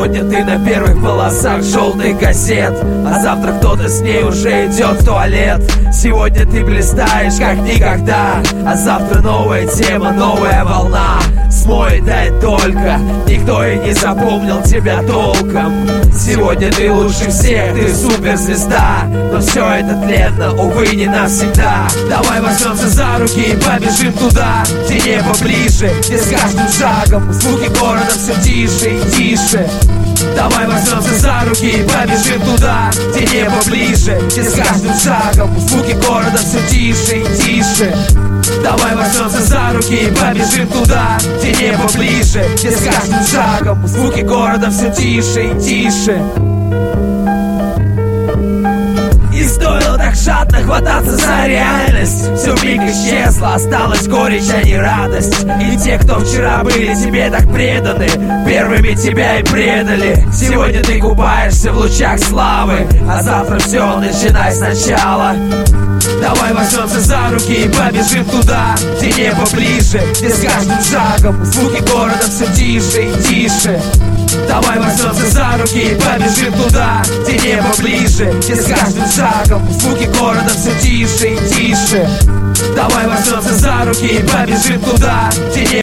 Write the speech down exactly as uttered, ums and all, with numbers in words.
Сегодня ты на первых полосах желтых газет, а завтра кто-то с ней уже идет в туалет. Сегодня ты блистаешь как никогда, а завтра новая тема, новая волна смоет, да и только никто и не запомнил тебя толком. Сегодня ты лучше всех, ты суперзвезда, но все это тленно, увы, не навсегда. Давай возьмемся за руки и побежим туда, где небо ближе, где с каждым шагом звуки города все тише и тише. Давай возьмемся за руки и побежим туда, где небо ближе, где с каждым шагом звуки города все тише и тише. Давай возьмемся за руки и побежим туда, где небо ближе, где с каждым шагом звуки города все тише и тише. И стоило так жадно хвататься за реальность, все вмиг исчезло, осталась горечь, а не радость. И те, кто вчера были тебе так преданы, первыми тебя и предали. Сегодня ты купаешься в лучах славы, а завтра все начинай сначала. Давай возьмемся за руки и побежим туда, где небо ближе, где с каждым шагом звуки города все тише и тише. Давай возьмемся за руки и побежим туда, где небо ближе, где с каждым шагом звуки города все тише и тише. Давай возьмемся за руки и побежим туда, где небо